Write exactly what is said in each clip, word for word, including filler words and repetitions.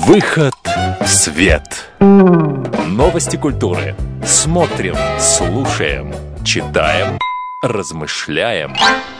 Выход в свет. Новости культуры. Смотрим, слушаем, читаем, размышляем.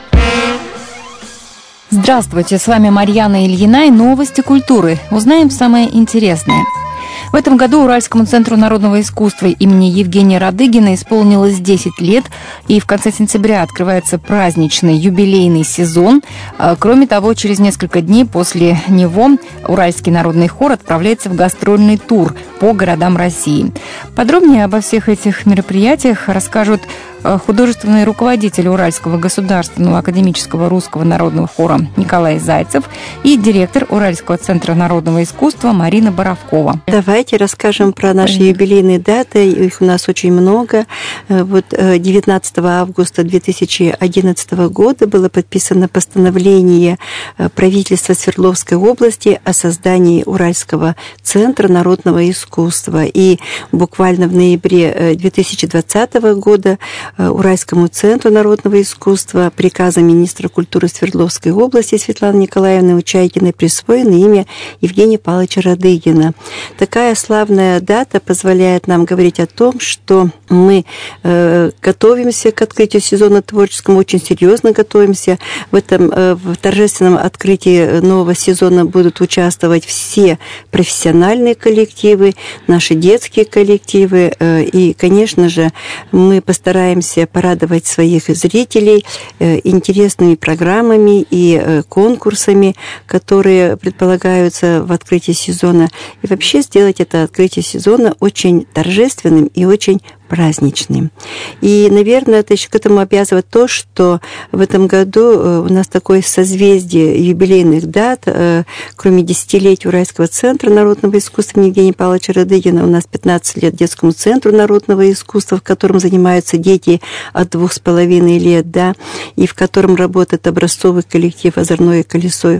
Здравствуйте, с вами Марьяна Ильина и новости культуры. Узнаем самое интересное. В этом году Уральскому центру народного искусства имени Евгения Радыгина исполнилось десять лет, и в конце сентября открывается праздничный юбилейный сезон. Кроме того, через несколько дней после него Уральский народный хор отправляется в гастрольный тур по городам России. Подробнее обо всех этих мероприятиях расскажут художественный руководитель Уральского государственного академического русского народного хора Николай Зайцев и директор Уральского центра народного искусства Марина Боровкова. Давайте расскажем про наши юбилейные даты. Их у нас очень много. Вот девятнадцатого августа две тысячи одиннадцатого года было подписано постановление правительства Свердловской области о создании Уральского центра народного искусства. И буквально в ноябре две тысячи двадцатого года Уральскому центру народного искусства приказом министра культуры Свердловской области Светланы Николаевны Учайкиной присвоено имя Евгения Павловича Радыгина. Такая славная дата позволяет нам говорить о том, что мы э, готовимся к открытию сезона творческому, очень серьезно готовимся. В этом э, в торжественном открытии нового сезона будут участвовать все профессиональные коллективы, наши детские коллективы, э, и, конечно же, мы постараемся порадовать своих зрителей интересными программами и конкурсами, которые предполагаются в открытии сезона. И вообще сделать это открытие сезона очень торжественным и очень праздничным. И, наверное, это еще к этому обязывает то, что в этом году у нас такое созвездие юбилейных дат. Кроме десятилетия Уральского центра народного искусства Евгения Павловича Радыгина, у нас пятнадцать лет Детскому центру народного искусства, в котором занимаются дети от двух с половиной лет, да, и в котором работает образцовый коллектив «Озорное колесо».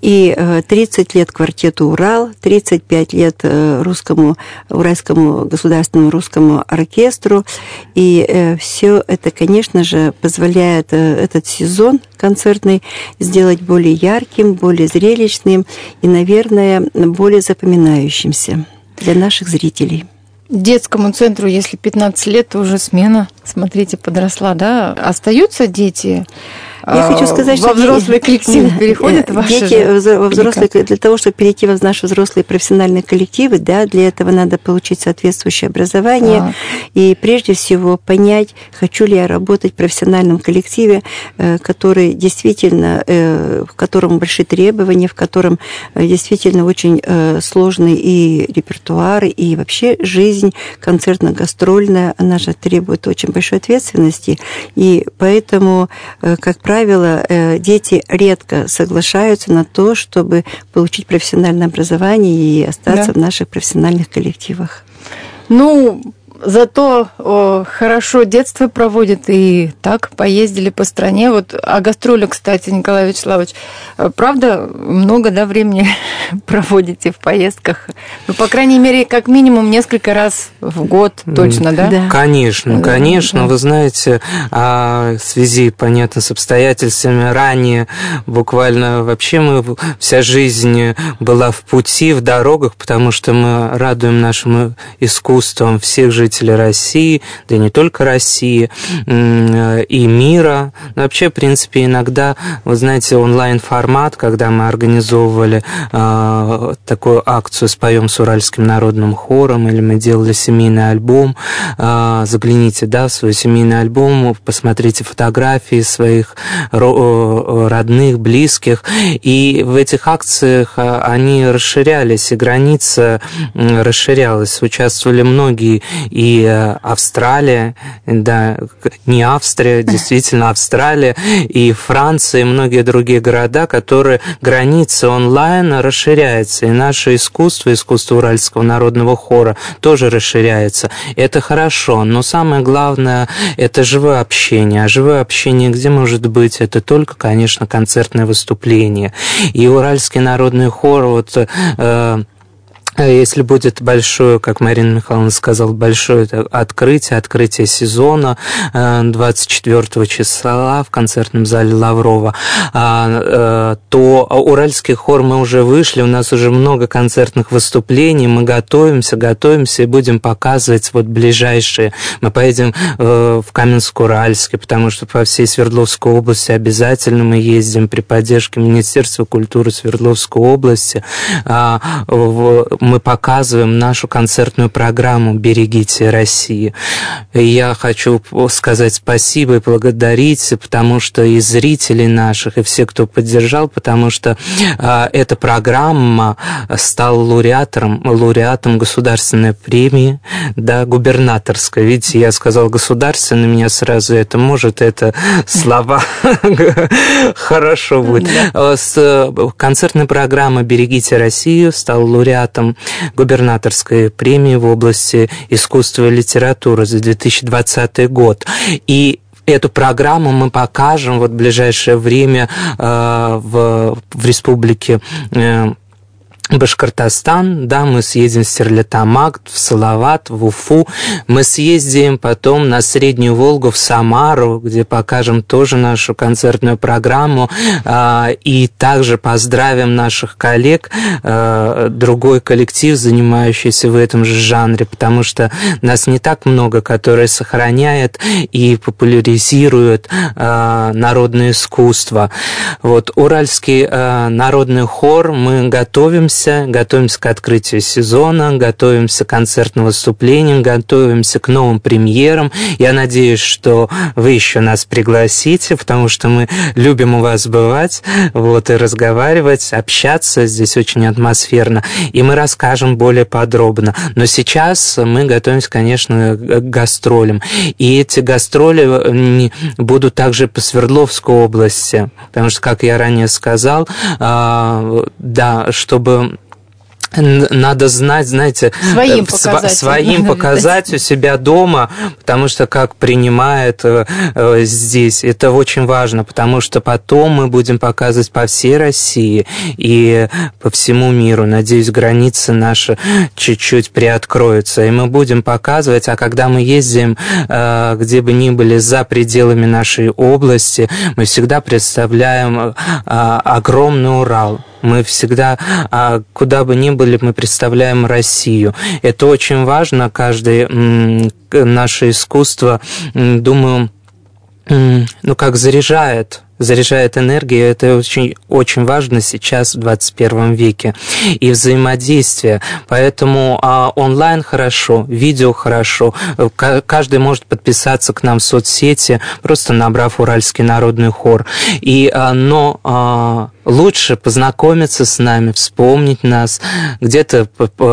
И тридцать лет квартету «Урал», тридцать пять лет русскому, Уральскому государственному русскому оркестру. И э, все это, конечно же, позволяет э, этот сезон концертный сделать более ярким, более зрелищным и, наверное, более запоминающимся для наших зрителей. Детскому центру, если пятнадцать лет, то уже смена, смотрите, подросла, да? Остаются дети? Я хочу сказать, во что взрослые коллективы переходят ваши дети же? во взрослые, для того, чтобы перейти в наши взрослые профессиональные коллективы, да, для этого надо получить соответствующее образование а. и прежде всего понять, хочу ли я работать в профессиональном коллективе, который действительно, в котором большие требования, в котором действительно очень сложный и репертуар, и вообще жизнь концертно-гастрольная, она же требует очень большой ответственности, и поэтому, как правило, правило, дети редко соглашаются на то, чтобы получить профессиональное образование и остаться да. в наших профессиональных коллективах. Ну, зато о, хорошо детство проводят и так поездили по стране. Вот о гастролях, кстати, Николай Вячеславович, правда, много, да, времени проводите в поездках? Ну, по крайней мере, как минимум несколько раз в год точно, да? да. Конечно, конечно. Да. Вы знаете, в связи, понятно, с обстоятельствами ранее, буквально вообще мы, вся жизнь была в пути, в дорогах, потому что мы радуем нашим искусством всех жителей России, да и не только России, и мира. Но вообще, в принципе, иногда, вы знаете, онлайн-формат, когда мы организовывали э, такую акцию «Споем с Уральским народным хором», или мы делали семейный альбом, э, загляните, да, в свой семейный альбом, посмотрите фотографии своих родных, близких, и в этих акциях они расширялись, и граница расширялась, участвовали многие, и Австралия, да, не Австрия, действительно Австралия, и Франция, и многие другие города, которые границы онлайн расширяются, и наше искусство, искусство Уральского народного хора тоже расширяется. Это хорошо, но самое главное – это живое общение. А живое общение где может быть? Это только, конечно, концертное выступление. И Уральский народный хор, вот, э, Если будет большое, как Марина Михайловна сказала, большое открытие, открытие сезона двадцать четвёртого числа в концертном зале Лаврова, то Уральский хор мы уже вышли, у нас уже много концертных выступлений, мы готовимся, готовимся и будем показывать вот ближайшие. Мы поедем в Каменск-Уральский, потому что по всей Свердловской области обязательно мы ездим при поддержке Министерства культуры Свердловской области. Мы показываем нашу концертную программу «Берегите Россию». И я хочу сказать спасибо и благодарить, потому что и зрителей наших, и все, кто поддержал, потому что а, эта программа стала лауреатором, лауреатом государственной премии, да, губернаторской. Видите, я сказал государственной, меня сразу это может, это слова хорошо будет. Концертная программа «Берегите Россию» стала лауреатом губернаторской премии в области искусства и литературы за две тысячи двадцатый год. И эту программу мы покажем вот в ближайшее время э, в, в республике э, Башкортостан, да, мы съездим в Стерлитамак, в Салават, в Уфу, мы съездим потом на Среднюю Волгу, в Самару, где покажем тоже нашу концертную программу, и также поздравим наших коллег, другой коллектив, занимающийся в этом же жанре, потому что нас не так много, которые сохраняют и популяризируют народное искусство. Вот, Уральский народный хор, мы готовимся готовимся к открытию сезона, готовимся к концертным выступлениям, готовимся к новым премьерам. Я надеюсь, что вы еще нас пригласите, потому что мы любим у вас бывать, вот, и разговаривать, общаться. Здесь очень атмосферно. И мы расскажем более подробно. Но сейчас мы готовимся, конечно, к гастролям. И эти гастроли будут также по Свердловской области, потому что, как я ранее сказал, да, чтобы надо знать, знаете, своим показать, своим показать у себя дома, потому что как принимают э, здесь, это очень важно, потому что потом мы будем показывать по всей России и по всему миру. Надеюсь, границы наши чуть-чуть приоткроются, и мы будем показывать, а когда мы ездим, э, где бы ни были за пределами нашей области, мы всегда представляем э, огромный Урал. Мы всегда, куда бы ни были, мы представляем Россию. Это очень важно, каждое наше искусство, думаю, ну как заряжает. заряжает энергией, это очень, очень важно сейчас в двадцать первом веке. И взаимодействие. Поэтому а, онлайн хорошо, видео хорошо. Каждый может подписаться к нам в соцсети, просто набрав Уральский народный хор. И, а, но а, лучше познакомиться с нами, вспомнить нас, где-то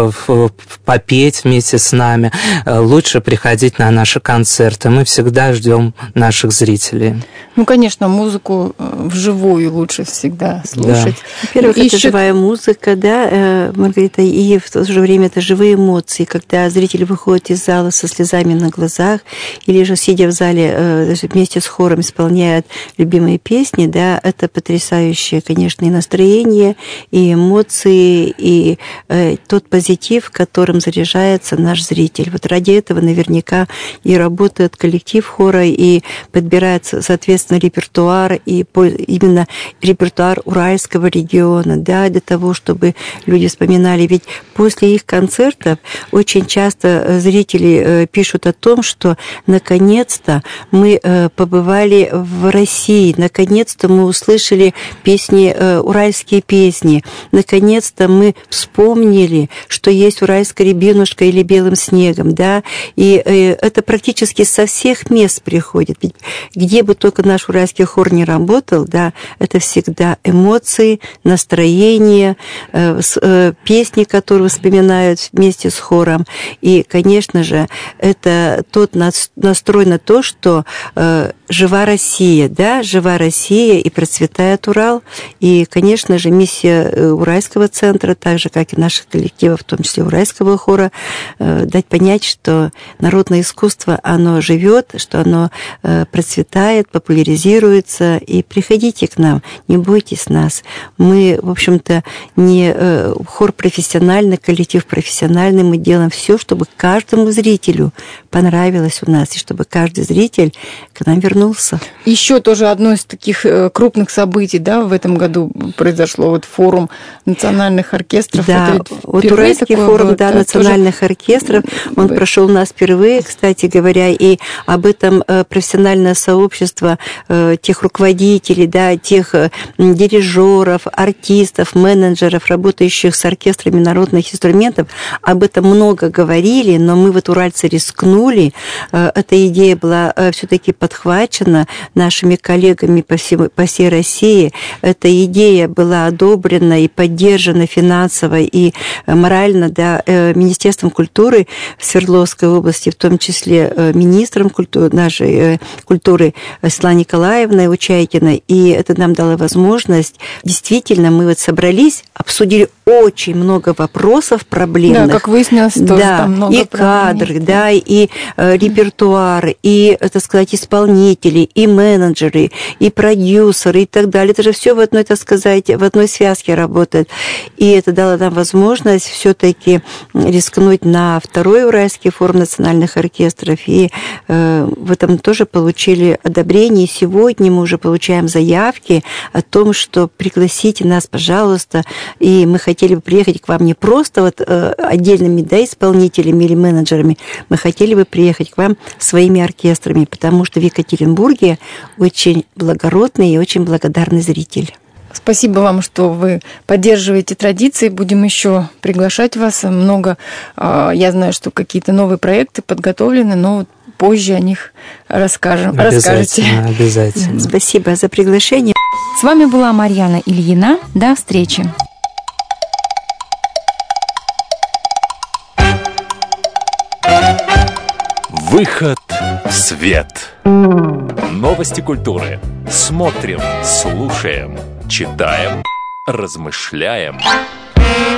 попеть вместе с нами. Лучше приходить на наши концерты. Мы всегда ждем наших зрителей. Ну, конечно, музыку вживую лучше всегда слушать. Да. Во-первых, и это еще... живая музыка, да, Маргарита, и в то же время это живые эмоции, когда зритель выходит из зала со слезами на глазах, или же, сидя в зале, вместе с хором исполняет любимые песни, да, это потрясающее, конечно, и настроение, и эмоции, и э, тот позитив, которым заряжается наш зритель. Вот ради этого наверняка и работает коллектив хора, и подбирается, соответственно, репертуар, и по, именно репертуар Уральского региона, да, для того, чтобы люди вспоминали. Ведь после их концертов очень часто зрители пишут о том, что наконец-то мы побывали в России, наконец-то мы услышали песни, уральские песни, наконец-то мы вспомнили, что есть уральская рябинушка или белым снегом, да, и это практически со всех мест приходит. Ведь где бы только наш уральский хор не работал, да, это всегда эмоции, настроение, э, э, песни, которые вспоминают вместе с хором. И, конечно же, это тот настрой на то, что э, жива Россия, да, жива Россия и процветает Урал. И, конечно же, миссия Уральского центра, так же, как и наших коллективов, в том числе Уральского хора, дать понять, что народное искусство, оно живет, что оно процветает, популяризируется. И приходите к нам, не бойтесь нас. Мы, в общем-то, не хор профессиональный, коллектив профессиональный. Мы делаем все, чтобы каждому зрителю понравилось у нас, и чтобы каждый зритель к нам вернулся. Еще тоже одно из таких крупных событий, да, в этом году произошло, вот форум национальных оркестров. Да, вот Уральский форум, было, да, да, национальных тоже... оркестров, он Вы... прошел у нас впервые, кстати говоря, и об этом профессиональное сообщество тех руководителей, да, тех дирижеров, артистов, менеджеров, работающих с оркестрами народных инструментов, об этом много говорили, но мы вот, уральцы, рискнули. Эта идея была все-таки подхвачена нашими коллегами по всей, по всей России. Эта идея была одобрена и поддержана финансово и морально, да, Министерством культуры Свердловской области, в том числе министром культуры, нашей культуры Светланой Николаевной Учайкиной. И это нам дало возможность. Действительно, мы вот собрались, обсудили очень много вопросов проблемных. Да, как выяснилось, тоже да, там много и кадры, да, и э, репертуар, и, так сказать, исполнители, и менеджеры, и продюсеры, и так далее. Это же все в одной, так сказать, в одной связке работает. И это дало нам возможность все-таки рискнуть на второй Уральский форум национальных оркестров. И э, в этом тоже получили одобрение. И сегодня мы уже получаем заявки о том, что пригласите нас, пожалуйста, и мы хотели бы приехать к вам не просто вот э, отдельными, да, исполнителями или менеджерами, мы хотели бы приехать к вам своими оркестрами, потому что в Екатеринбурге очень благородный и очень благодарный зритель. Спасибо вам, что вы поддерживаете традиции. Будем еще приглашать вас. Много, я знаю, что какие-то новые проекты подготовлены, но позже о них расскажем. Расскажете. Обязательно. Спасибо за приглашение. С вами была Марьяна Ильина. До встречи. Выход в свет. Новости культуры. Смотрим, слушаем, читаем, размышляем.